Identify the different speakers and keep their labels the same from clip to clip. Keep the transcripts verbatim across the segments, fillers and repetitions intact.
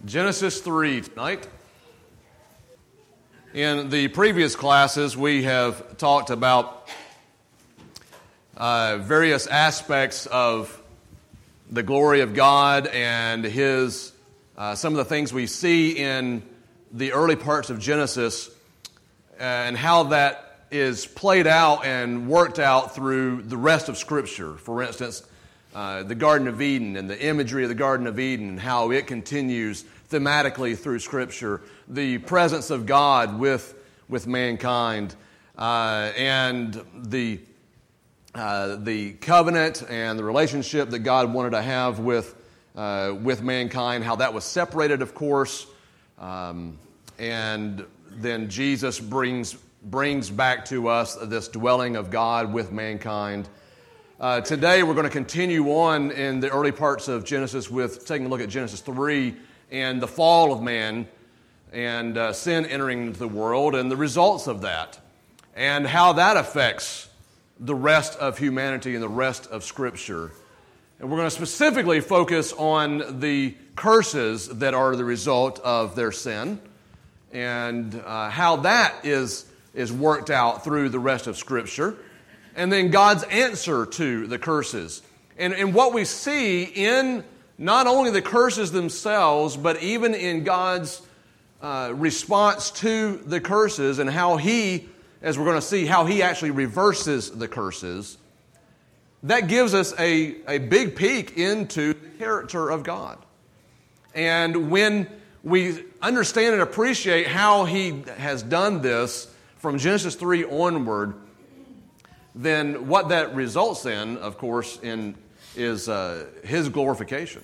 Speaker 1: Genesis three tonight. In the previous classes, we have talked about uh, various aspects of the glory of God and His, uh, some of the things we see in the early parts of Genesis and how that is played out and worked out through the rest of Scripture. For instance, uh, the Garden of Eden and the imagery of the Garden of Eden and how it continues thematically through Scripture, the presence of God with with mankind, uh, and the uh, the covenant and the relationship that God wanted to have with uh, with mankind, how that was separated, of course, um, and then Jesus brings brings back to us this dwelling of God with mankind. Uh, today, we're going to continue on in the early parts of Genesis with taking a look at Genesis three. And the fall of man and uh, sin entering into the world and the results of that and how that affects the rest of humanity and the rest of Scripture. And we're going to specifically focus on the curses that are the result of their sin and uh, how that is, is worked out through the rest of Scripture. And then God's answer to the curses. And, and what we see in not only the curses themselves, but even in God's uh, response to the curses and how He, as we're going to see, how He actually reverses the curses, that gives us a, a big peek into the character of God. And when we understand and appreciate how He has done this from Genesis three onward, then what that results in, of course, in is uh, His glorification.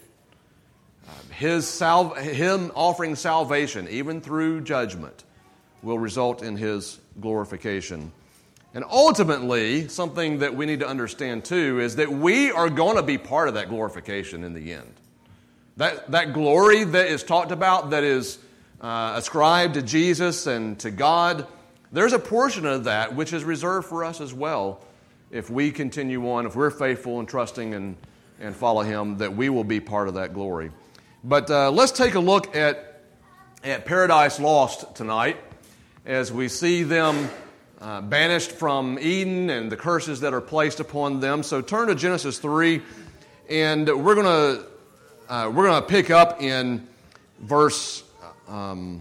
Speaker 1: His sal- Him offering salvation, even through judgment, will result in His glorification. And ultimately, something that we need to understand too is that we are going to be part of that glorification in the end. That, that glory that is talked about, that is uh, ascribed to Jesus and to God, there's a portion of that which is reserved for us as well if we continue on, if we're faithful and trusting and, and follow Him, that we will be part of that glory. But uh, let's take a look at, at Paradise Lost tonight as we see them uh, banished from Eden and the curses that are placed upon them. So turn to Genesis three, and we're going to uh, we're going to pick up in verse. Um,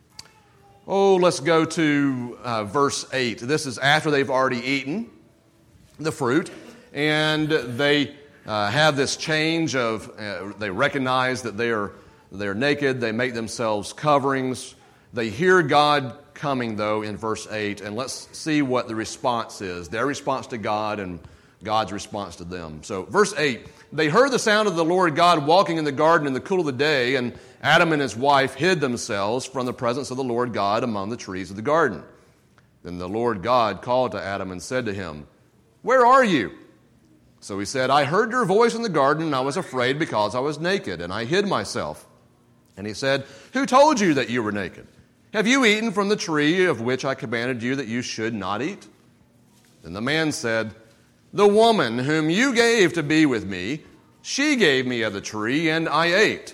Speaker 1: oh, let's go to uh, verse eight. This is after they've already eaten the fruit, and they. Uh, have this change of, uh, they recognize that they are they're naked, they make themselves coverings. They hear God coming, though, in verse eight, and let's see what the response is, their response to God and God's response to them. So, verse eight, they heard the sound of the Lord God walking in the garden in the cool of the day, and Adam and his wife hid themselves from the presence of the Lord God among the trees of the garden. Then the Lord God called to Adam and said to him, "Where are you?" So he said, "I heard your voice in the garden, and I was afraid because I was naked, and I hid myself." And he said, "Who told you that you were naked? Have you eaten from the tree of which I commanded you that you should not eat?" Then the man said, "The woman whom you gave to be with me, she gave me of the tree, and I ate."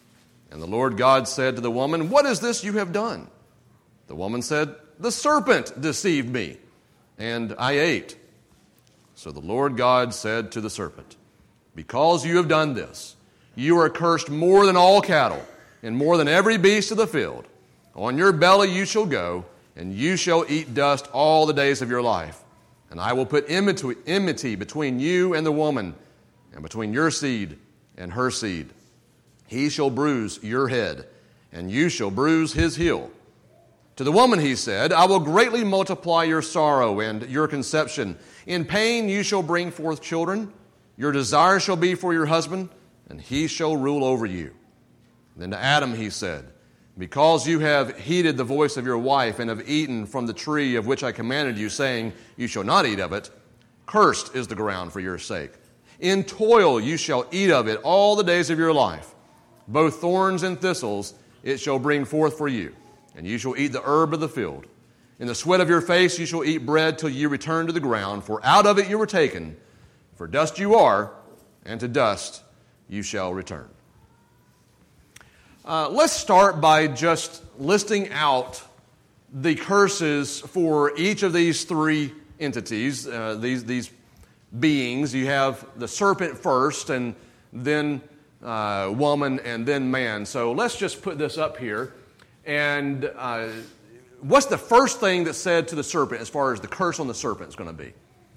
Speaker 1: And the Lord God said to the woman, "What is this you have done?" The woman said, "The serpent deceived me, and I ate." So the Lord God said to the serpent, "Because you have done this, you are cursed more than all cattle, and more than every beast of the field. On your belly you shall go, and you shall eat dust all the days of your life. And I will put enmity between you and the woman, and between your seed and her seed. He shall bruise your head, and you shall bruise his heel." To the woman he said, "I will greatly multiply your sorrow and your conception. In pain you shall bring forth children. Your desire shall be for your husband, and he shall rule over you." Then to Adam he said, "Because you have heeded the voice of your wife and have eaten from the tree of which I commanded you, saying, 'You shall not eat of it,' cursed is the ground for your sake. In toil you shall eat of it all the days of your life. Both thorns and thistles it shall bring forth for you, and you shall eat the herb of the field. In the sweat of your face you shall eat bread till you return to the ground, for out of it you were taken. For dust you are, and to dust you shall return." Uh, let's start by just listing out the curses for each of these three entities, uh, these, these beings. You have the serpent first, and then uh, woman, and then man. So let's just put this up here. And uh, what's the first thing that's said to the serpent as far as the curse on the serpent is going to be?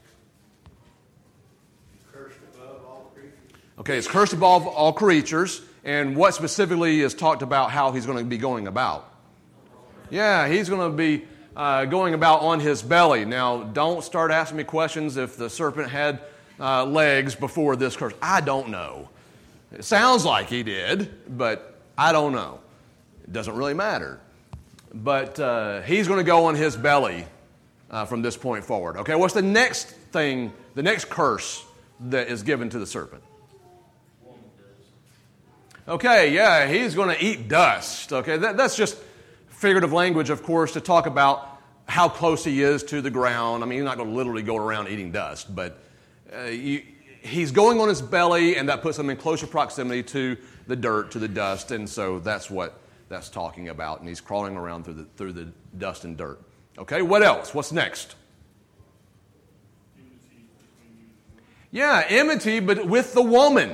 Speaker 2: Cursed above all creatures.
Speaker 1: Okay, it's cursed above all creatures. And what specifically is talked about how he's going to be going about? Yeah, he's going to be uh, going about on his belly. Now, don't start asking me questions if the serpent had uh, legs before this curse. I don't know. It sounds like he did, but I don't know. It doesn't really matter. But uh, he's going to go on his belly uh, from this point forward. Okay, what's the next thing, the next curse that is given to the serpent? Okay, yeah, he's going to eat dust. Okay, that, that's just figurative language, of course, to talk about how close he is to the ground. I mean, he's not going to literally go around eating dust, but uh, you, he's going on his belly, and that puts him in closer proximity to the dirt, to the dust, and so that's what that's talking about. And he's crawling around through the through the dust and dirt. Okay, what else? What's next? Yeah, enmity, but with the woman.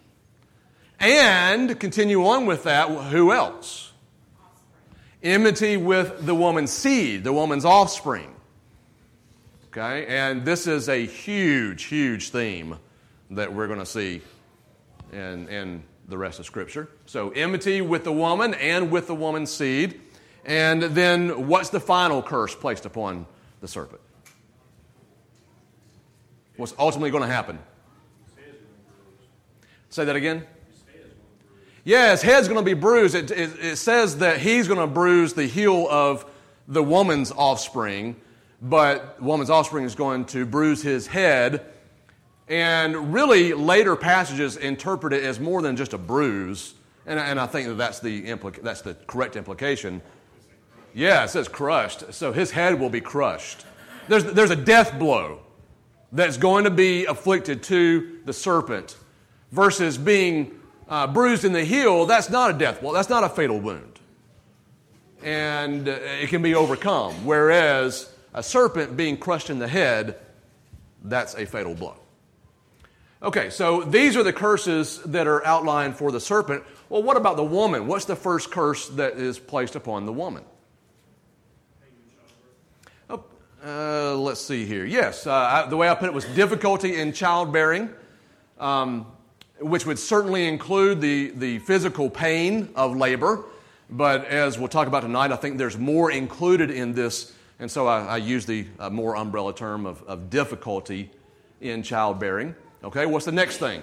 Speaker 1: And continue on with that, who else? Enmity with the woman's seed, the woman's offspring. Okay, and this is a huge, huge theme that we're going to see in, in the rest of Scripture. So enmity with the woman and with the woman's seed. And then what's the final curse placed upon the serpent? What's ultimately going to happen? Say that again. Yeah, his head's going to be bruised. It, it, it says that he's going to bruise the heel of the woman's offspring, but the woman's offspring is going to bruise his head. And really, later passages interpret it as more than just a bruise, and, and I think that that's the, implica- that's the correct implication. Yeah, it says crushed. So his head will be crushed. There's, there's a death blow that's going to be afflicted to the serpent versus being Uh, bruised in the heel. That's not a death blow. That's not a fatal wound. And uh, it can be overcome. Whereas a serpent being crushed in the head, that's a fatal blow. Okay, so these are the curses that are outlined for the serpent. Well, what about the woman? What's the first curse that is placed upon the woman? Oh, uh, let's see here. Yes, uh, I, the way I put it was difficulty in childbearing. Um, which would certainly include the, the physical pain of labor. But as we'll talk about tonight, I think there's more included in this, and so I, I use the uh, more umbrella term of, of difficulty in childbearing. Okay, what's the next thing?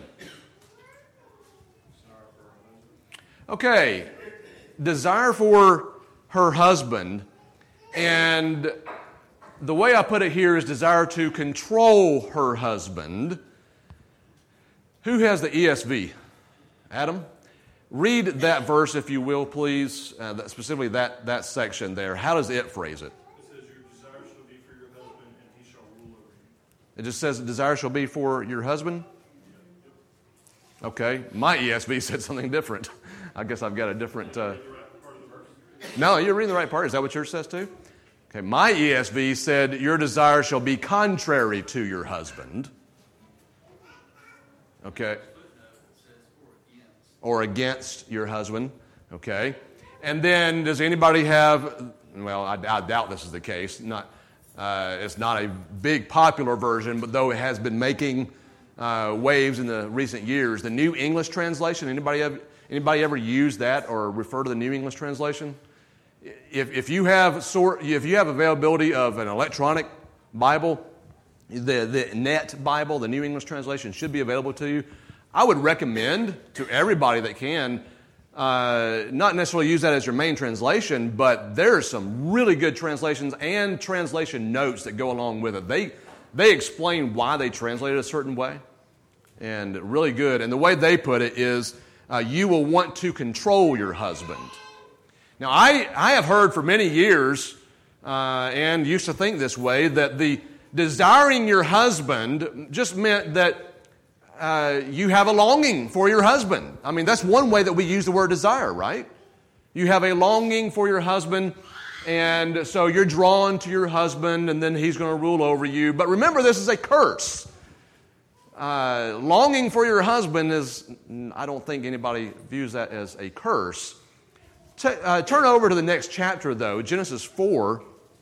Speaker 1: Okay, desire for her husband, and the way I put it here is desire to control her husband. Who has the E S V? Adam? Read that verse, if you will, please, uh, that, specifically that, that section there. How does it phrase it?
Speaker 2: It says, your desire shall be for your husband, and he shall rule over you.
Speaker 1: It just says, desire shall be for your husband? Okay. My E S V said something different. I guess I've got a different... Uh... No, you're reading the right part. Is that what yours says too? Okay. My E S V said, your desire shall be contrary to your husband. Okay. Or against your husband. Okay. And then does anybody have, well, I, I doubt this is the case. Not, uh, it's not a big popular version, but though it has been making uh, waves in the recent years, the New English Translation, anybody ever, anybody ever use that or refer to the New English Translation? If, if, you have sort, if you have availability of an electronic Bible, The, the Net Bible, the New English Translation, should be available to you. I would recommend to everybody that can, uh, not necessarily use that as your main translation, but there's some really good translations and translation notes that go along with it. They, they explain why they translate it a certain way, and really good. And the way they put it is, uh, you will want to control your husband. Now, I, I have heard for many years, uh, and used to think this way, that the desiring your husband just meant that uh, you have a longing for your husband. I mean, that's one way that we use the word desire, right? You have a longing for your husband, and so you're drawn to your husband, and then he's going to rule over you. But remember, this is a curse. Uh, longing for your husband is, I don't think anybody views that as a curse. T- uh, turn over to the next chapter, though, Genesis four,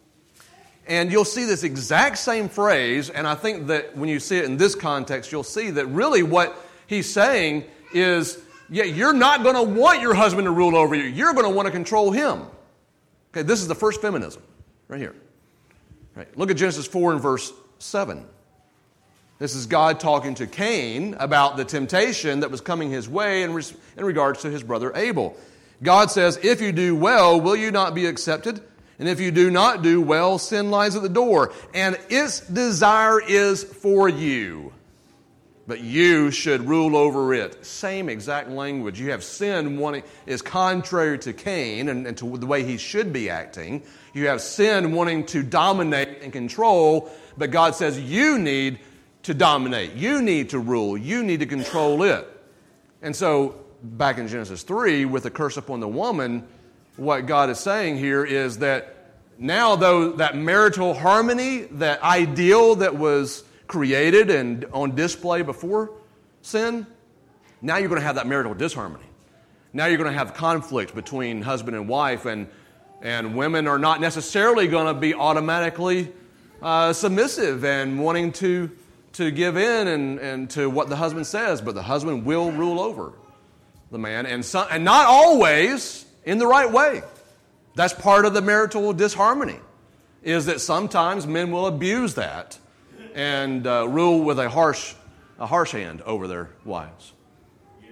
Speaker 1: and you'll see this exact same phrase, and I think that when you see it in this context, you'll see that really what he's saying is, yeah, you're not going to want your husband to rule over you. You're going to want to control him. Okay, this is the first feminism, right here. Right. Look at Genesis four and verse seven. This is God talking to Cain about the temptation that was coming his way in, res- in regards to his brother Abel. God says, if you do well, will you not be accepted? And if you do not do well, sin lies at the door, and its desire is for you. But you should rule over it. Same exact language. You have sin wanting is contrary to Cain and, and to the way he should be acting. You have sin wanting to dominate and control, but God says you need to dominate. You need to rule. You need to control it. And so, back in Genesis three, with the curse upon the woman, what God is saying here is that now, though, that marital harmony, that ideal that was created and on display before sin, now you're going to have that marital disharmony. Now you're going to have conflict between husband and wife, and, and women are not necessarily going to be automatically uh, submissive and wanting to to give in and, and to what the husband says, but the husband will rule over the man, and some, and not always in the right way. That's part of the marital disharmony, is that sometimes men will abuse that and uh, rule with a harsh a harsh hand over their wives.
Speaker 2: Yeah,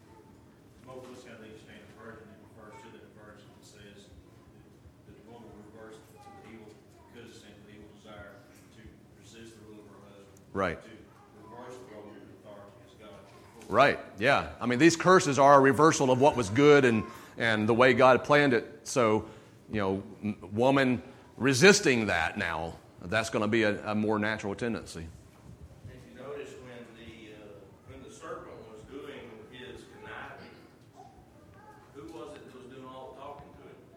Speaker 2: most of us have the standard version that refers to that verse that says that the woman will reverse to the evil because it's the evil desire to resist the rule of her husband.
Speaker 1: Right.
Speaker 2: To reverse the role of authority as God.
Speaker 1: Right, yeah. I mean, these curses are a reversal of what was good and, and the way God planned it. So, you know, woman resisting that now, that's going to be a, a more natural tendency.
Speaker 3: If you notice when the uh, when the serpent was doing his conniving, who was it that was doing all the talking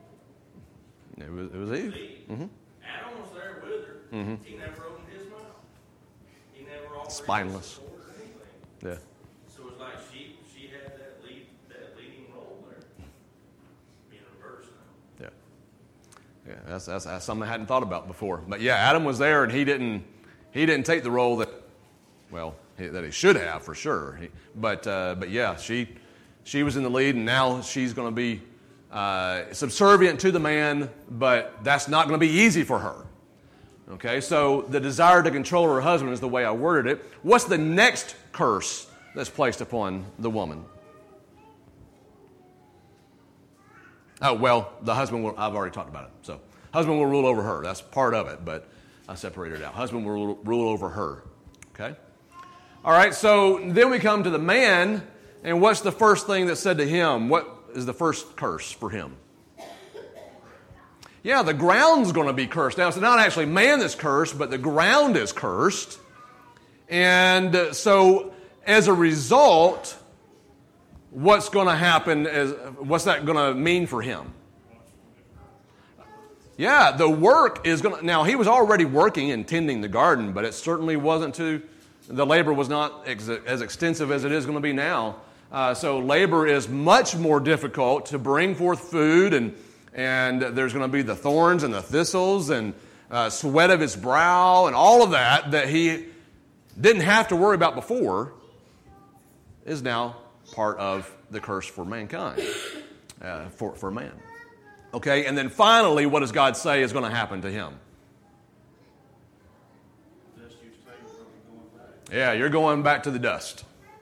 Speaker 3: to him?
Speaker 1: It was, it was Eve.
Speaker 3: Eve.
Speaker 1: Mm-hmm.
Speaker 3: Adam was there with her.
Speaker 1: Mm-hmm.
Speaker 3: He never opened his mouth. He never offered
Speaker 1: Spineless.
Speaker 3: support or anything.
Speaker 1: Yeah.
Speaker 3: So it's like she she had that lead that leading role there, being reversed now.
Speaker 1: Yeah. Yeah, that's, that's that's something I hadn't thought about before. But yeah, Adam was there, and he didn't he didn't take the role that well he, that he should have for sure. He, but uh, but yeah, she she was in the lead, and now she's going to be uh, subservient to the man. But that's not going to be easy for her. Okay, so the desire to control her husband is the way I worded it. What's the next curse that's placed upon the woman? Oh, well, the husband will, I've already talked about it. So, husband will rule over her. That's part of it, but I separated it out. Husband will rule over her. Okay? All right, so then we come to the man, and what's the first thing that's said to him? What is the first curse for him? Yeah, the ground's going to be cursed. Now, it's not actually man that's cursed, but the ground is cursed. And so, as a result, what's going to happen is, what's that going to mean for him? Yeah, the work is going to, now he was already working and tending the garden, but it certainly wasn't to, the labor was not ex, as extensive as it is going to be now. Uh, so labor is much more difficult to bring forth food, and, and there's going to be the thorns and the thistles and uh, sweat of his brow and all of that that he didn't have to worry about before is now part of the curse for mankind, uh, for, for man. Okay, and then finally, what does God say is going to happen to him?
Speaker 2: Dust you take, you're going back.
Speaker 1: Yeah, you're going back to the dust.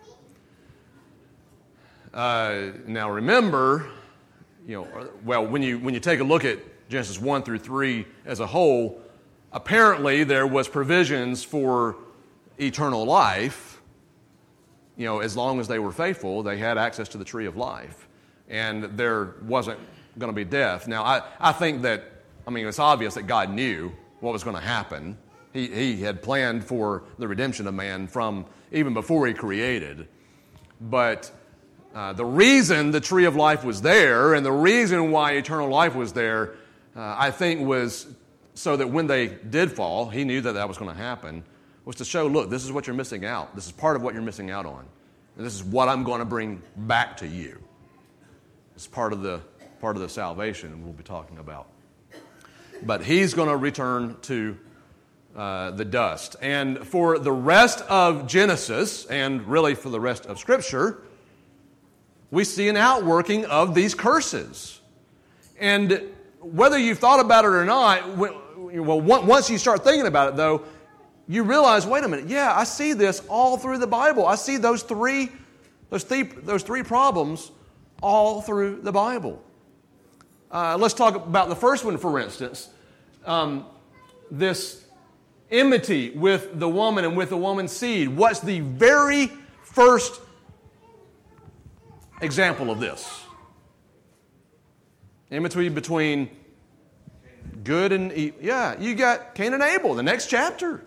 Speaker 1: Uh, now remember, you know, well, when you when you take a look at Genesis one through three as a whole, apparently there was provisions for eternal life. You know, as long as they were faithful, they had access to the tree of life. And there wasn't going to be death. Now, I, I think that, I mean, it's obvious that God knew what was going to happen. He, he had planned for the redemption of man from even before he created. But Uh, the reason the tree of life was there and the reason why eternal life was there, uh, I think, was so that when they did fall, he knew that that was going to happen, was to show, look, this is what you're missing out. This is part of what you're missing out on. And this is what I'm going to bring back to you. It's part of the part of the salvation we'll be talking about. But he's going to return to uh, the dust. And for the rest of Genesis, and really for the rest of Scripture, we see an outworking of these curses. And whether you've thought about it or not, well, once you start thinking about it, though, you realize, wait a minute, yeah, I see this all through the Bible. I see those three, those three, those three problems all through the Bible. Uh, let's talk about the first one, for instance. Um, this enmity with the woman and with the woman's seed. What's the very first example of this? Enmity between good and evil. Yeah, you got Cain and Abel, the next chapter.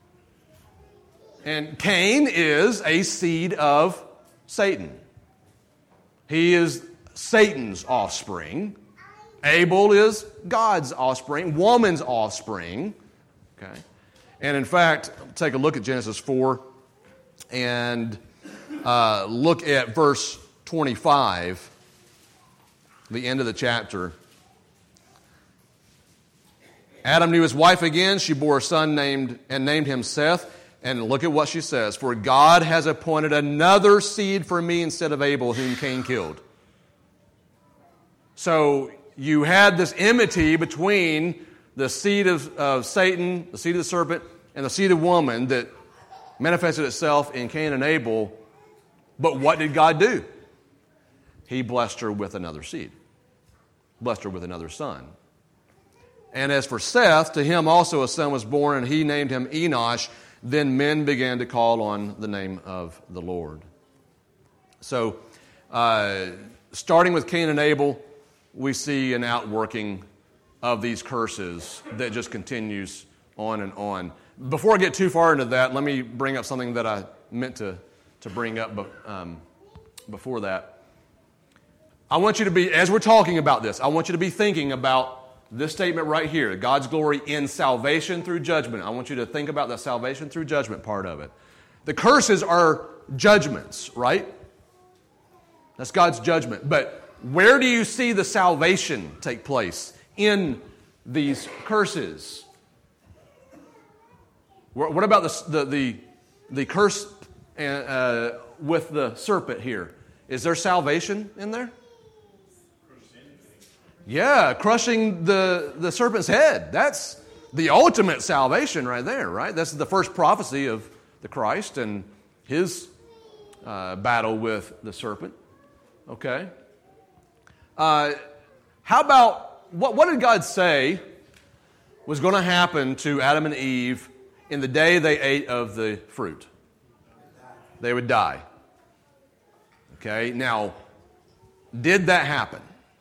Speaker 1: And Cain is a seed of Satan. He is Satan's offspring. Abel is God's offspring, woman's offspring. Okay. And in fact, take a look at Genesis four and uh, look at verse twenty-five, the end of the chapter. Adam knew his wife again. She bore a son named and named him Seth. And look at what she says. For God has appointed another seed for me instead of Abel, whom Cain killed. So you had this enmity between the seed of, of Satan, the seed of the serpent, and the seed of woman that manifested itself in Cain and Abel. But what did God do? He blessed her with another seed. Blessed her with another son. And as for Seth, to him also a son was born, and he named him Enosh. Then men began to call on the name of the Lord. So, uh, starting with Cain and Abel, we see an outworking of these curses that just continues on and on. Before I get too far into that, let me bring up something that I meant to, to bring up um, before that. I want you to be, as we're talking about this, I want you to be thinking about this statement right here, God's glory in salvation through judgment. I want you to think about the salvation through judgment part of it. The curses are judgments, right? That's God's judgment. But where do you see the salvation take place in these curses? What about the the the, the curse uh, with the serpent here? Is there salvation in there? Yeah, crushing the, the serpent's head. That's the ultimate salvation right there, right? That's the first prophecy of the Christ and his uh, battle with the serpent. Okay. Uh, how about, what, what did God say was going to happen to Adam and Eve in the day they ate of the fruit? They would die. Okay, now, did that happen?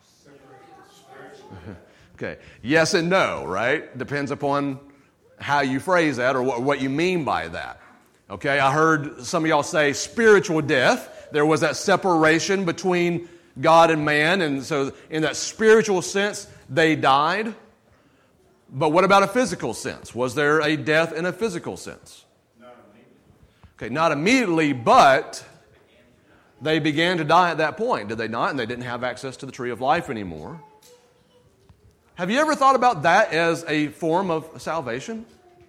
Speaker 1: Okay, yes and no, right? Depends upon how you phrase that or what, what you mean by that. Okay, I heard some of y'all say spiritual death. There was that separation between God and man, and so in that spiritual sense, they died. But what about a physical sense? Was there a death in a physical sense?
Speaker 2: Not immediately.
Speaker 1: Okay, not immediately, but they began to die at that point, did they not? And they didn't have access to the tree of life anymore. Have you ever thought about that as a form of salvation?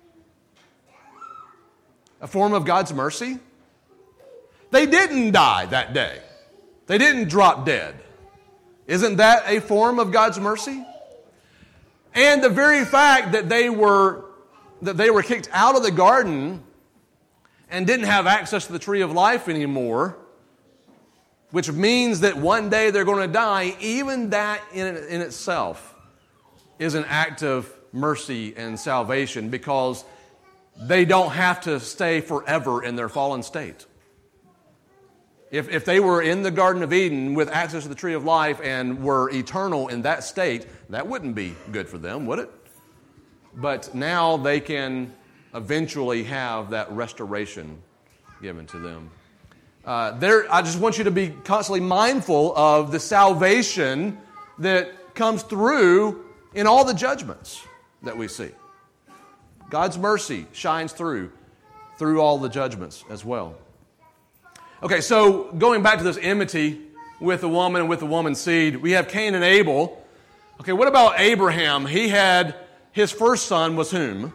Speaker 1: A form of God's mercy? They didn't die that day. They didn't drop dead. Isn't that a form of God's mercy? And the very fact that they were that they were kicked out of the garden and didn't have access to the tree of life anymore, which means that one day they're going to die, even that in, in itself is an act of mercy and salvation, because they don't have to stay forever in their fallen state. If, if they were in the Garden of Eden with access to the tree of life and were eternal in that state, that wouldn't be good for them, would it? But now they can eventually have that restoration given to them. Uh, there, I just want you to be constantly mindful of the salvation that comes through in all the judgments that we see. God's mercy shines through, through all the judgments as well. Okay, so going back to this enmity with the woman and with the woman's seed, we have Cain and Abel. Okay, what about Abraham? He had, his first son was whom?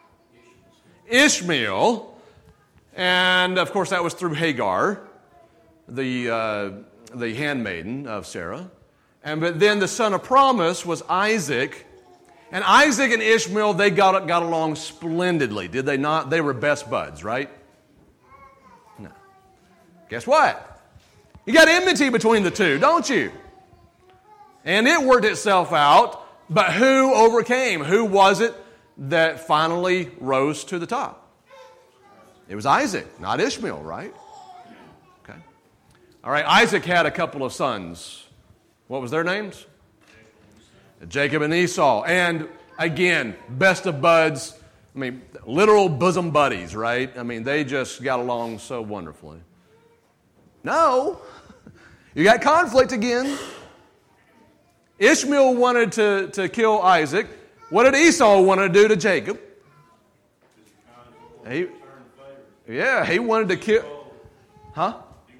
Speaker 1: Ishmael. And, of course, that was through Hagar, the, uh, the handmaiden of Sarah. And but then the son of promise was Isaac. And Isaac and Ishmael, they got, got along splendidly, did they not? They were best buds, right? No. Guess what? You got enmity between the two, don't you? And it worked itself out, but who overcame? Who was it that finally rose to the top? It was Isaac, not Ishmael, right? Okay. All right, Isaac had a couple of sons. What was their names? Jacob and Esau. And again, best of buds. I mean, literal bosom buddies, right? I mean, they just got along so wonderfully. No. You got conflict again. Ishmael wanted to, to kill Isaac. What did Esau want to do to Jacob? He, yeah, he wanted to kill... Huh?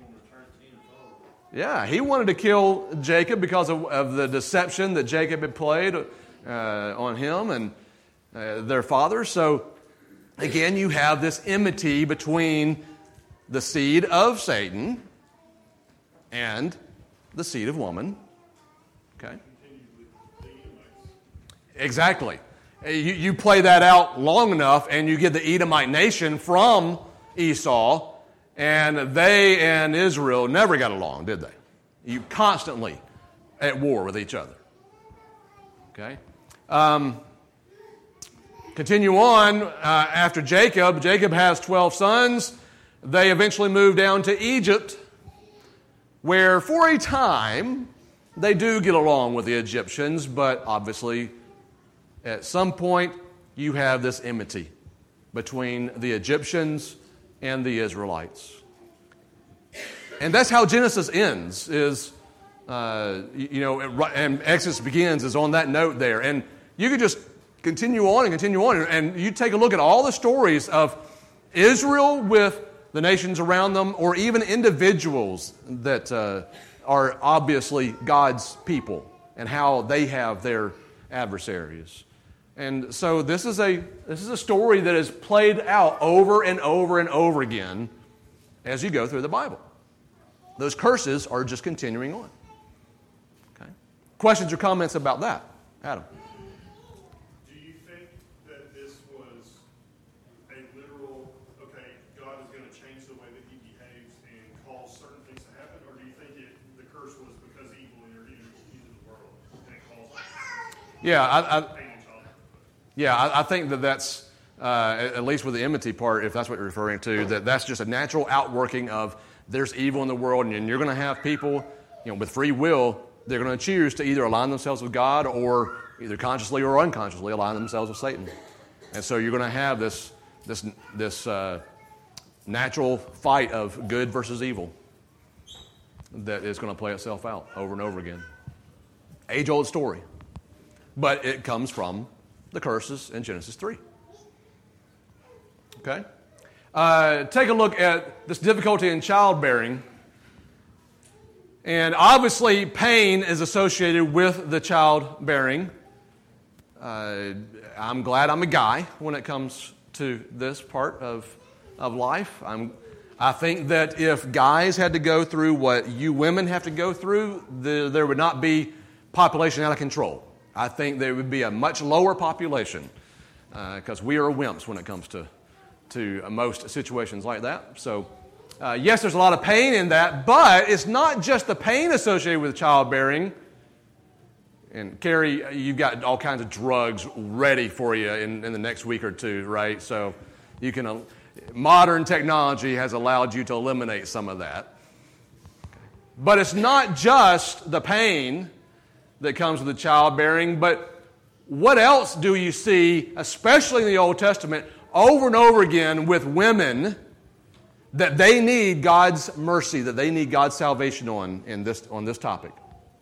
Speaker 1: Yeah, he wanted to kill Jacob because of, of the deception that Jacob had played uh, on him and uh, their father. So, again, you have this enmity between the seed of Satan and the seed of woman. Okay? Exactly. You, you play that out long enough and you get the Edomite nation from Esau. And they and Israel never got along, did they? You constantly at war with each other. Okay? Um, continue on. Uh, after Jacob, Jacob has twelve sons. They eventually move down to Egypt, where for a time they do get along with the Egyptians, but obviously at some point you have this enmity between the Egyptians and the Israelites. And that's how Genesis ends, is, uh, you know, and Exodus begins is on that note there. And you could just continue on and continue on, and you take a look at all the stories of Israel with the nations around them, or even individuals that uh, are obviously God's people, and how they have their adversaries. And so this is a this is a story that is played out over and over and over again as you go through the Bible. Those curses are just continuing on. Okay. Questions or comments about that? Adam?
Speaker 4: Do you think that this was a literal, okay, God is going to change the way that he behaves and cause certain things to happen? Or do you think it, the curse was because evil entered into the world and it caused
Speaker 1: Yeah, I, I,
Speaker 4: pain and childbirth?
Speaker 1: yeah, I, I think that that's, uh, at least with the enmity part, if that's what you're referring to, that that's just a natural outworking of there's evil in the world, and you're going to have people, you know, with free will, they're going to choose to either align themselves with God or either consciously or unconsciously align themselves with Satan. And so you're going to have this this this uh, natural fight of good versus evil that is going to play itself out over and over again. Age-old story. But it comes from the curses in Genesis three. Okay? Uh, take a look at this difficulty in childbearing. And obviously, pain is associated with the childbearing. Uh, I'm glad I'm a guy when it comes to this part of, of life. I'm, I think that if guys had to go through what you women have to go through, the, there would not be population out of control. I think there would be a much lower population because uh, we are wimps when it comes to to most situations like that. So, uh, yes, there's a lot of pain in that, but it's not just the pain associated with childbearing. And Carrie, you've got all kinds of drugs ready for you in, in the next week or two, right? So, you can. Uh, modern technology has allowed you to eliminate some of that. But it's not just the pain that comes with the childbearing, but what else do you see, especially in the Old Testament, over and over again with women that they need God's mercy, that they need God's salvation on in this on this topic?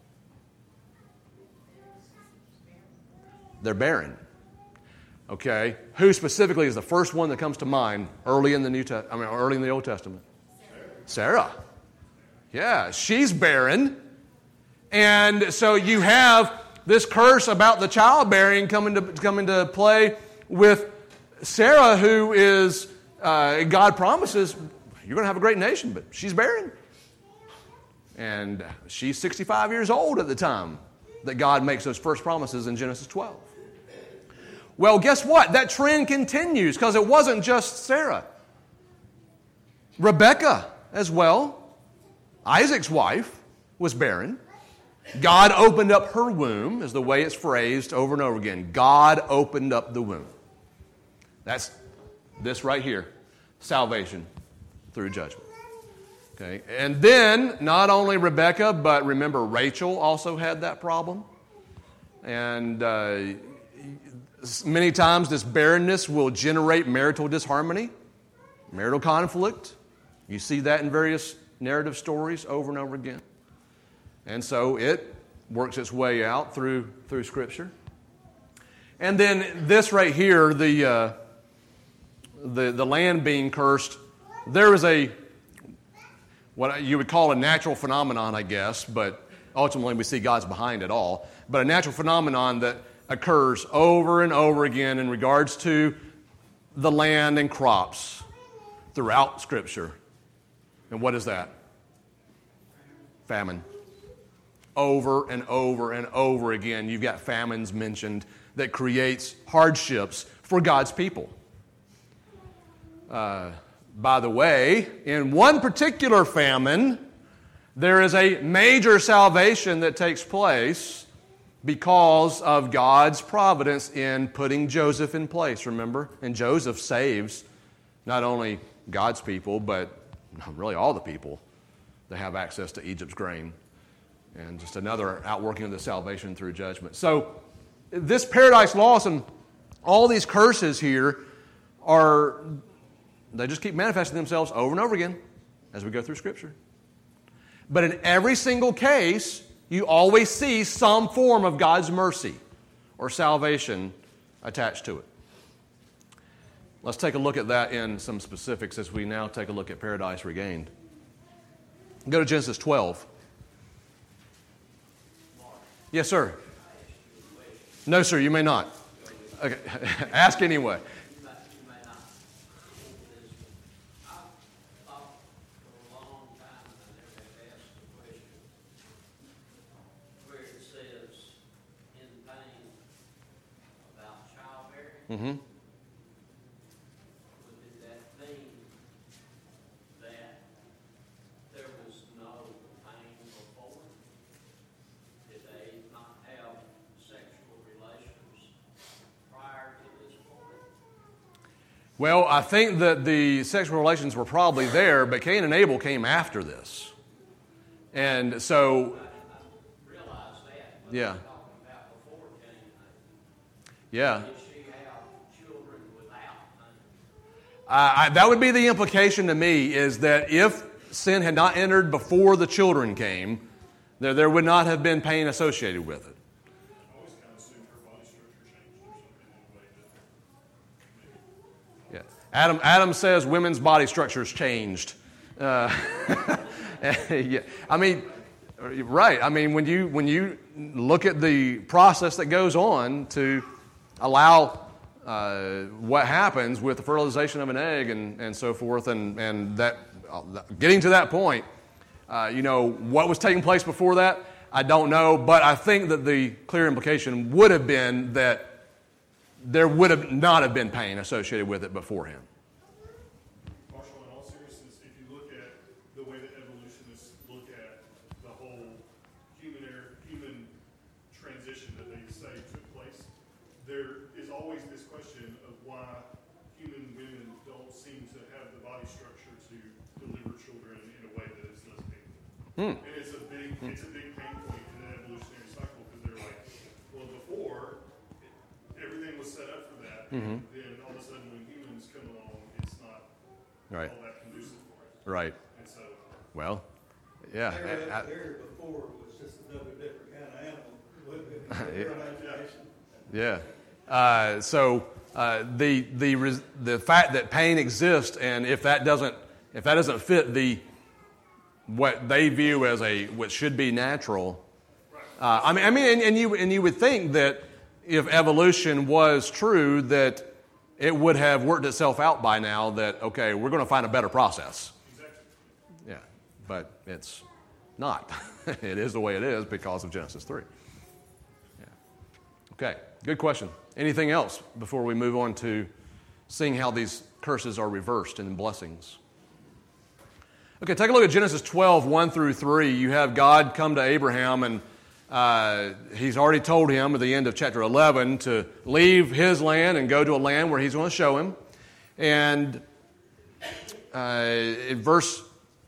Speaker 1: They're barren. Okay, who specifically is the first one that comes to mind early in the New Test- I mean, early in the Old Testament? Sarah. Sarah. Yeah, she's barren, and so you have this curse about the childbearing coming to come into play with Sarah, who is uh, God promises you're going to have a great nation, but she's barren, and she's sixty-five years old at the time that God makes those first promises in Genesis twelve. Well, guess what? That trend continues because it wasn't just Sarah. Rebekah as well, Isaac's wife, was barren. God opened up her womb, is the way it's phrased over and over again. God opened up the womb. That's this right here, salvation through judgment. Okay, and then not only Rebekah, but remember Rachel also had that problem. And uh, many times this barrenness will generate marital disharmony, marital conflict. You see that in various narrative stories over and over again. And so it works its way out through through Scripture. And then this right here, the uh, the the land being cursed, there is a what you would call a natural phenomenon, I guess, but ultimately we see God's behind it all. But a natural phenomenon that occurs over and over again in regards to the land and crops throughout Scripture. And what is that? Famine. Over and over and over again, you've got famines mentioned that creates hardships for God's people. Uh, by the way, in one particular famine, there is a major salvation that takes place because of God's providence in putting Joseph in place, remember? And Joseph saves not only God's people, but really all the people that have access to Egypt's grain. And just another outworking of the salvation through judgment. So this paradise loss and all these curses here are, they just keep manifesting themselves over and over again as we go through Scripture. But in every single case, you always see some form of God's mercy or salvation attached to it. Let's take a look at that in some specifics as we now take a look at Paradise Regained. Go to Genesis twelve. Yes, sir. No, sir, you may not. Okay, ask anyway. Mm-hmm.
Speaker 3: Would that mean that there was no pain before? Did they not have sexual relations prior to this point?
Speaker 1: Well, I think that the sexual relations were probably there, but Cain and Abel came after this. And so,
Speaker 3: I realize that, but
Speaker 1: yeah.
Speaker 3: I'm talking about before Cain and Abel.
Speaker 1: Yeah. Uh, I, that would be the implication to me, is that if sin had not entered before the children came, there, there would not have been pain associated with it.
Speaker 4: I always kind of assumed her body structure changed or something in a way that
Speaker 1: Yeah. Adam, Adam says women's body structures changed. Uh, yeah. I mean, right. I mean, when you when you look at the process that goes on to allow Uh, what happens with the fertilization of an egg and, and so forth, and, and that uh, getting to that point, uh, you know, what was taking place before that, I don't know, but I think that the clear implication would have been that there would have not have been pain associated with it beforehand.
Speaker 4: Marshall, in all seriousness, if you look at the way that evolutionists look at the whole human er- human transition that they say took place, there is always this question of why human women don't seem to have the body structure to deliver children in a way that is less painful.
Speaker 1: Hmm.
Speaker 4: And it's a big, it's a big pain point in the evolutionary cycle, because they're like, well, before everything was set up for that,
Speaker 1: Mm-hmm.
Speaker 4: and then all of a sudden when humans come along, it's not
Speaker 1: Right.
Speaker 4: all that conducive for it.
Speaker 1: Right.
Speaker 4: And so,
Speaker 1: Well, yeah.
Speaker 5: There,
Speaker 1: I- I-
Speaker 5: there before was just another different kind of animal. With their imagination.
Speaker 1: Yeah. Uh, so uh, the the res- the fact that pain exists, and if that doesn't if that doesn't fit the what they view as a what should be natural, uh, I mean, I mean, and, and you and you would think that if evolution was true, that it would have worked itself out by now. That okay, we're going to find a better process. Yeah, but it's not. It is the way it is because of Genesis three. Okay, good question. Anything else before we move on to seeing how these curses are reversed and blessings? Okay, take a look at Genesis twelve, one through three. You have God come to Abraham, and uh, he's already told him at the end of chapter eleven to leave his land and go to a land where he's going to show him. And uh, in verse...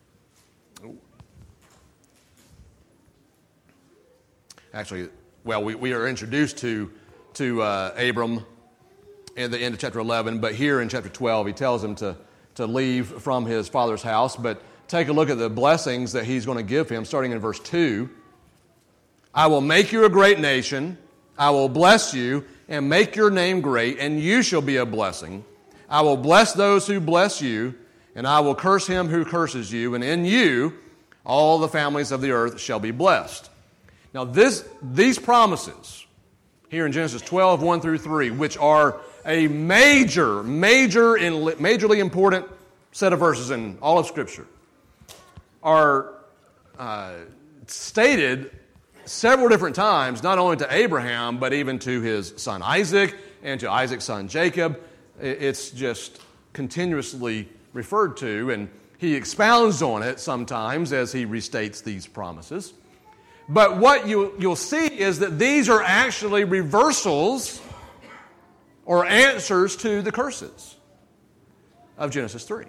Speaker 1: Actually... Well, we, we are introduced to, to uh, Abram in the end of chapter eleven, but here in chapter twelve, he tells him to, to leave from his father's house. But take a look at the blessings that he's going to give him, starting in verse two. I will make you a great nation. I will bless you and make your name great, and you shall be a blessing. I will bless those who bless you, and I will curse him who curses you, and in you all the families of the earth shall be blessed. Now, this, these promises here in Genesis twelve, one through three, which are a major, major, majorly important set of verses in all of Scripture, are uh, stated several different times, not only to Abraham, but even to his son Isaac and to Isaac's son Jacob. It's just continuously referred to, and he expounds on it sometimes as he restates these promises. But what you, you'll see is that these are actually reversals or answers to the curses of Genesis three.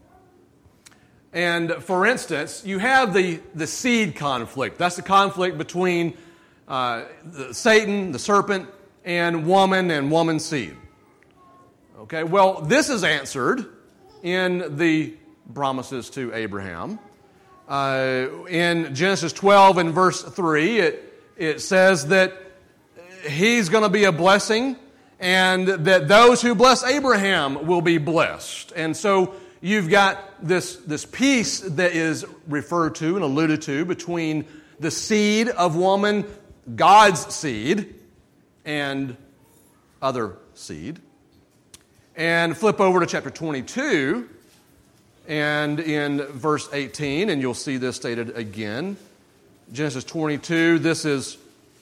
Speaker 1: And for instance, you have the, the seed conflict. That's the conflict between uh, the Satan, the serpent, and woman and woman's seed. Okay, well, this is answered in the promises to Abraham. Uh, in Genesis twelve and verse three, it, it says that he's going to be a blessing and that those who bless Abraham will be blessed. And so you've got this, this peace that is referred to and alluded to between the seed of woman, God's seed, and other seed. And flip over to chapter twenty-two. And in verse eighteen, and you'll see this stated again, Genesis twenty-two, this is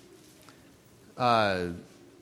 Speaker 1: uh,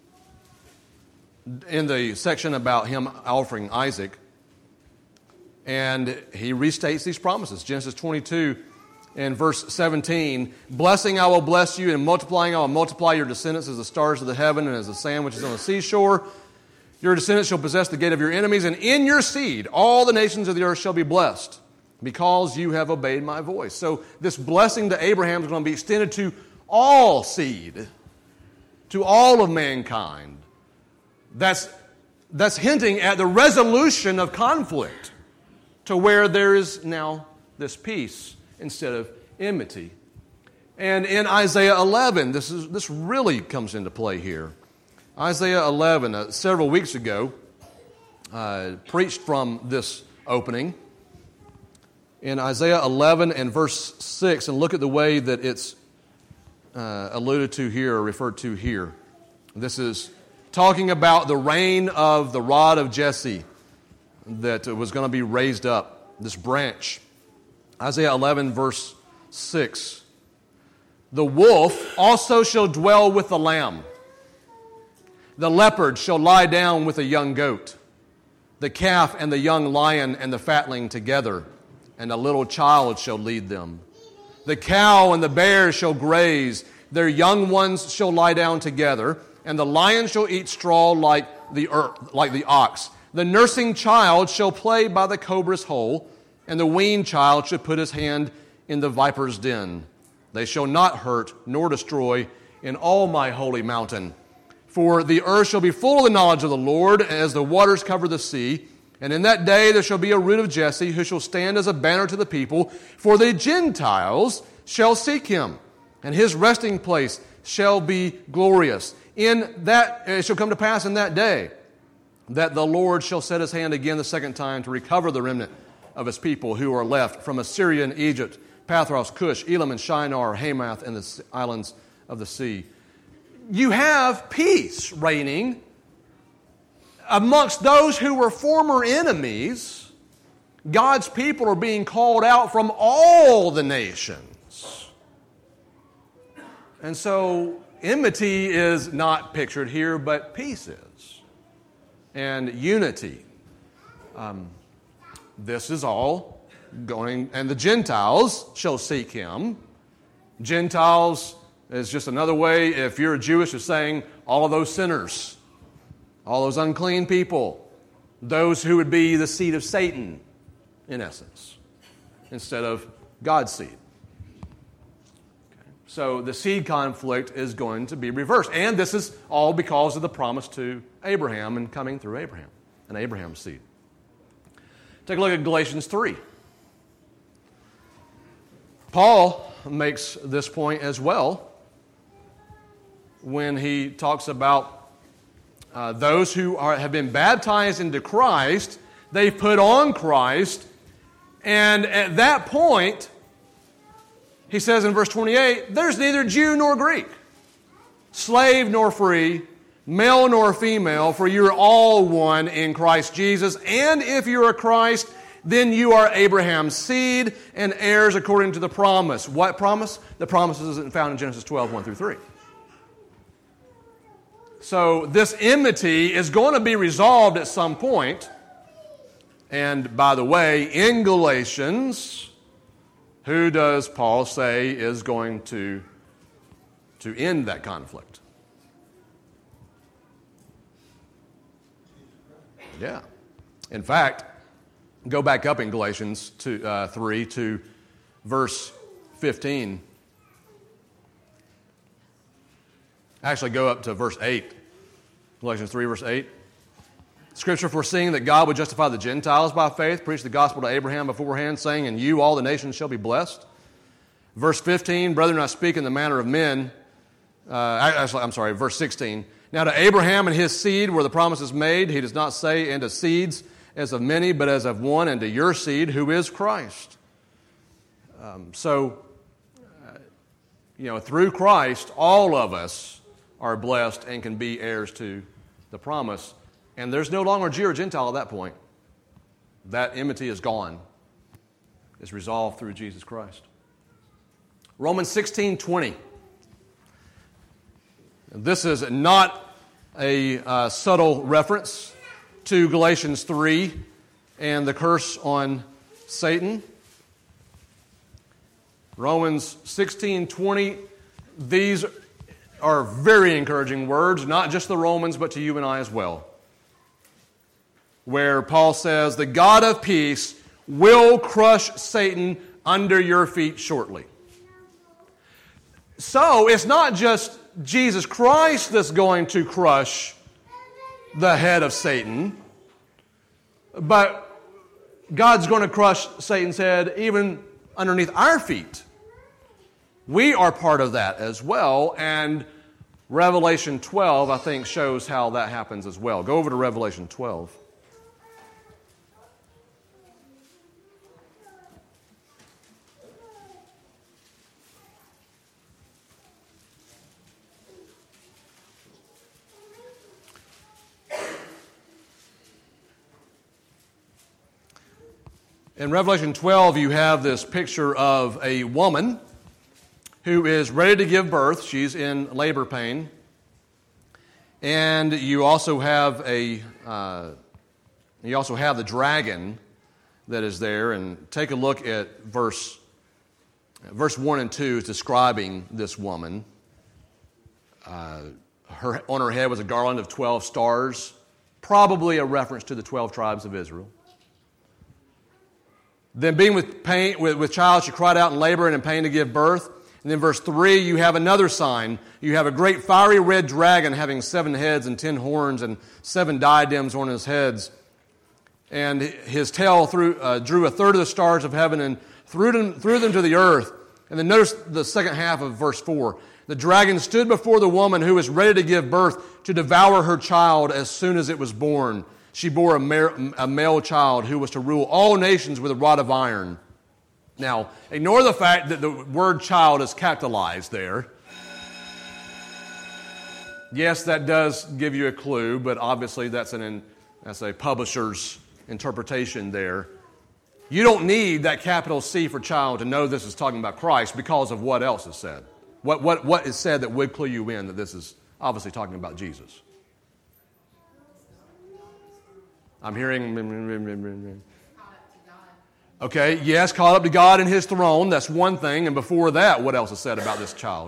Speaker 1: in the section about him offering Isaac. And he restates these promises. Genesis twenty-two and verse seventeen, blessing I will bless you, and multiplying I will multiply your descendants as the stars of the heaven and as the sand which is on the seashore. Your descendants shall possess the gate of your enemies, and in your seed all the nations of the earth shall be blessed, because you have obeyed my voice. So this blessing to Abraham is going to be extended to all seed, to all of mankind. That's, that's hinting at the resolution of conflict, to where there is now this peace instead of enmity. And in Isaiah eleven, this is this really comes into play here. Isaiah eleven, uh, several weeks ago, uh, preached from this opening. In Isaiah eleven and verse six, and look at the way that it's uh, alluded to here, or referred to here. This is talking about the reign of the rod of Jesse that was going to be raised up, this branch. Isaiah eleven, verse six. The wolf also shall dwell with the lamb. The leopard shall lie down with a young goat, the calf and the young lion and the fatling together, and a little child shall lead them. The cow and the bear shall graze, their young ones shall lie down together, and the lion shall eat straw like the earth, like the ox. The nursing child shall play by the cobra's hole, and the weaned child shall put his hand in the viper's den. They shall not hurt nor destroy in all my holy mountain. For the earth shall be full of the knowledge of the Lord, as the waters cover the sea. And in that day there shall be a root of Jesse, who shall stand as a banner to the people. For the Gentiles shall seek him, and his resting place shall be glorious. In that it shall come to pass in that day that the Lord shall set his hand again the second time to recover the remnant of his people who are left from Assyria and Egypt, Pathros, Cush, Elam, and Shinar, Hamath, and the islands of the sea. You have peace reigning amongst those who were former enemies. God's people are being called out from all the nations. And so enmity is not pictured here, but peace is. And unity. Um, this is all going, and the Gentiles shall seek him. Gentiles is just another way, if you're a Jewish, of saying all of those sinners, all those unclean people, those who would be the seed of Satan, in essence, instead of God's seed. Okay. So the seed conflict is going to be reversed. And this is all because of the promise to Abraham and coming through Abraham, and Abraham's seed. Take a look at Galatians three. Paul makes this point as well when he talks about uh, those who are, have been baptized into Christ. They put on Christ, and at that point, he says in verse twenty-eight, there's neither Jew nor Greek, slave nor free, male nor female, for you're all one in Christ Jesus. And if you are Christ, then you are Abraham's seed and heirs according to the promise. What promise? The promise isn't found in Genesis twelve, one through three. So this enmity is going to be resolved at some point. And by the way, in Galatians, who does Paul say is going to, to end that conflict? Yeah. In fact, go back up in Galatians two, uh, three to verse fifteen. Actually, go up to verse eight. Galatians three, verse eight. Scripture foreseeing that God would justify the Gentiles by faith, preached the gospel to Abraham beforehand, saying, in you all the nations shall be blessed. Verse fifteen, brethren, I speak in the manner of men. Uh, actually, I'm sorry, verse sixteen. Now to Abraham and his seed were the promises made. He does not say, and to seeds as of many, but as of one, and to your seed, who is Christ. Um, so, uh, you know, through Christ, all of us are blessed and can be heirs to the promise. And there's no longer Jew or Gentile at that point. That enmity is gone. It's resolved through Jesus Christ. Romans sixteen twenty. This is not a uh, subtle reference to Galatians three and the curse on Satan. Romans sixteen twenty. These are very encouraging words, not just the Romans, but to you and I as well. Where Paul says, the God of peace will crush Satan under your feet shortly. So it's not just Jesus Christ that's going to crush the head of Satan, but God's going to crush Satan's head even underneath our feet. We are part of that as well, and Revelation twelve, I think, shows how that happens as well. Go over to Revelation twelve. In Revelation twelve, you have this picture of a woman who is ready to give birth. She's in labor pain. And you also have a uh, you also have the dragon that is there. And take a look at verse verse one and two is describing this woman. Uh, her on her head was a garland of twelve stars, probably a reference to the twelve tribes of Israel. Then being with pain, with, with child, she cried out in labor and in pain to give birth. And then verse three, you have another sign. You have a great fiery red dragon having seven heads and ten horns and seven diadems on his heads. and his tail threw, uh, drew a third of the stars of heaven and threw them, threw them to the earth. And then notice the second half of verse four. The dragon stood before the woman who was ready to give birth to devour her child as soon as it was born. She bore a male, a male child who was to rule all nations with a rod of iron. Now, ignore the fact that the word child is capitalized there. Yes, that does give you a clue, but obviously that's an that's a publisher's interpretation there. You don't need that capital C for child to know this is talking about Christ because of what else is said. What, what, what is said that would clue you in that this is obviously talking about Jesus. I'm hearing... Okay, yes, caught up to God in His throne. That's one thing. And before that, what else is said about this child?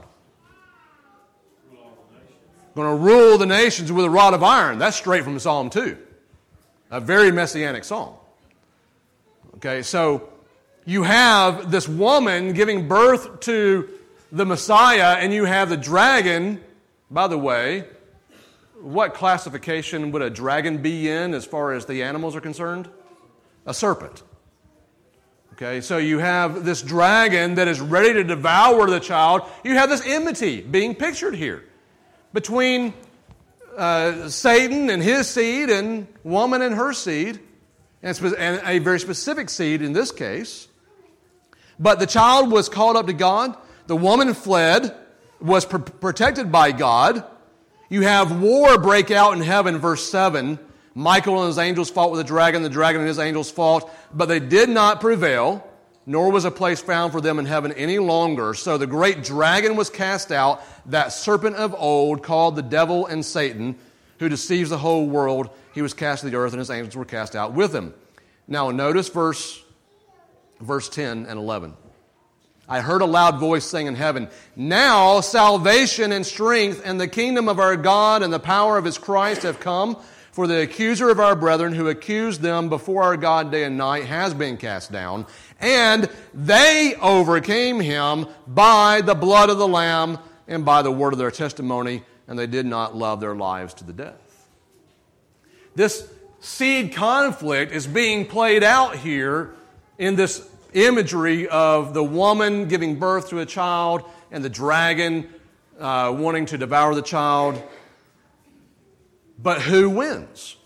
Speaker 1: Going to rule the nations with a rod of iron. That's straight from Psalm two. A very messianic psalm. Okay, so you have this woman giving birth to the Messiah, and you have the dragon. By the way, what classification would a dragon be in as far as the animals are concerned? A serpent. Okay, so you have this dragon that is ready to devour the child. You have this enmity being pictured here between uh, Satan and his seed and woman and her seed, and a very specific seed in this case. But the child was called up to God. The woman fled, was pr- protected by God. You have war break out in heaven, verse seven. Michael and his angels fought with the dragon, the dragon and his angels fought, but they did not prevail, nor was a place found for them in heaven any longer. So the great dragon was cast out, that serpent of old called the devil and Satan, who deceives the whole world. He was cast to the earth, and his angels were cast out with him. Now notice verse, verse ten and eleven. I heard a loud voice saying in heaven, now salvation and strength and the kingdom of our God and the power of His Christ have come. For the accuser of our brethren who accused them before our God day and night has been cast down, and they overcame him by the blood of the Lamb and by the word of their testimony, and they did not love their lives to the death. This seed conflict is being played out here in this imagery of the woman giving birth to a child and the dragon uh, wanting to devour the child. But who wins?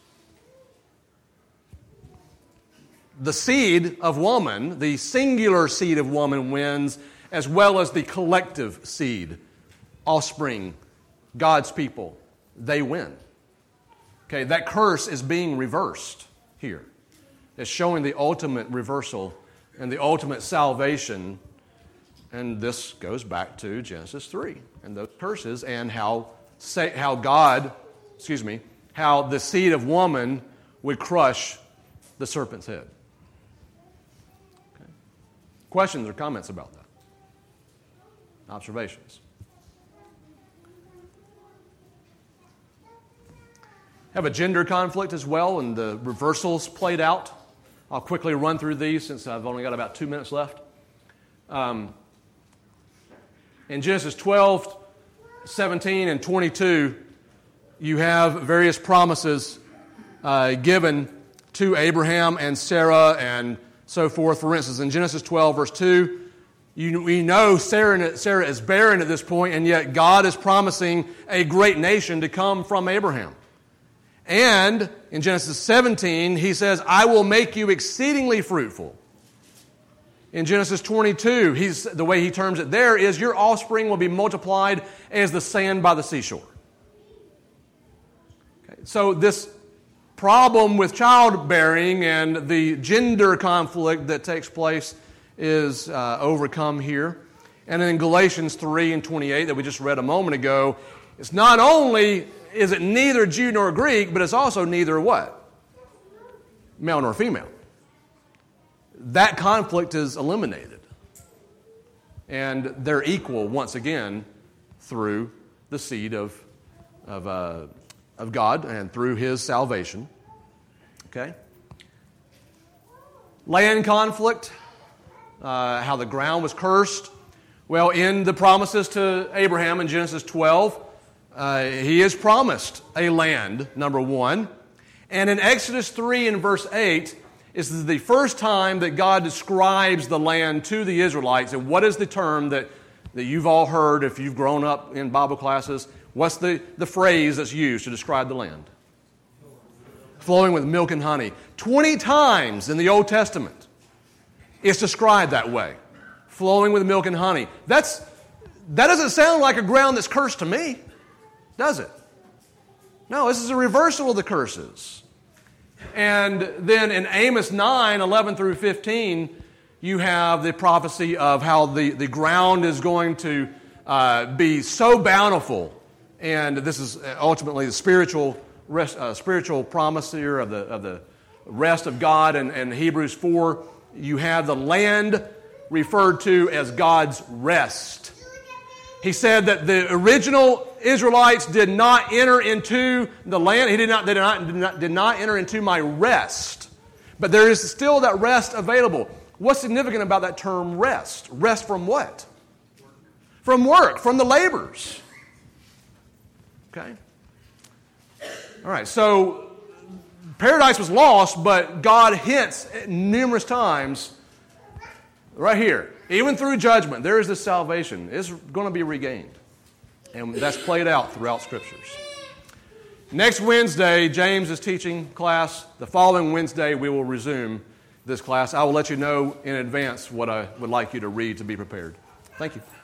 Speaker 1: The seed of woman, the singular seed of woman wins, as well as the collective seed, offspring, God's people. They win. Okay, that curse is being reversed here. It's showing the ultimate reversal and the ultimate salvation. And this goes back to Genesis three and those curses and how, how God... excuse me, how the seed of woman would crush the serpent's head. Okay. Questions or comments about that? Observations? Have a gender conflict as well, and the reversals played out. I'll quickly run through these since I've only got about two minutes left. Um, in Genesis twelve, seventeen, and twenty-two, you have various promises uh, given to Abraham and Sarah and so forth. For instance, in Genesis twelve, verse two, you, we know Sarah, Sarah is barren at this point, and yet God is promising a great nation to come from Abraham. And in Genesis seventeen, He says, I will make you exceedingly fruitful. In Genesis twenty-two, he's, the way He terms it there is, your offspring will be multiplied as the sand by the seashore. So this problem with childbearing and the gender conflict that takes place is uh, overcome here. And in Galatians three and twenty-eight that we just read a moment ago, it's not only is it neither Jew nor Greek, but it's also neither what? Male nor female. That conflict is eliminated. And they're equal once again through the seed of, of uh, of God and through His salvation. Okay? Land conflict, uh, how the ground was cursed. Well, in the promises to Abraham in Genesis twelve, uh, he is promised a land, number one. And in Exodus three and verse eight, is the first time that God describes the land to the Israelites. And what is the term that, that you've all heard if you've grown up in Bible classes? What's the, the phrase that's used to describe the land? Flowing with milk and honey. Twenty times in the Old Testament, it's described that way. Flowing with milk and honey. That's, that doesn't sound like a ground that's cursed to me, does it? No, this is a reversal of the curses. And then in Amos nine, eleven through fifteen, you have the prophecy of how the, the ground is going to uh, be so bountiful. And this is ultimately the spiritual rest, uh, spiritual promise here of the, of the rest of God. And in Hebrews four, you have the land referred to as God's rest. He said that the original Israelites did not enter into the land. He did not, they did not, did not, did not enter into my rest. But there is still that rest available. What's significant about that term rest? Rest from what? From work, from the labors. Okay? All right, so paradise was lost, but God hints numerous times right here. Even through judgment, there is this salvation. It's going to be regained. And that's played out throughout Scriptures. Next Wednesday, James is teaching class. The following Wednesday, we will resume this class. I will let you know in advance what I would like you to read to be prepared. Thank you.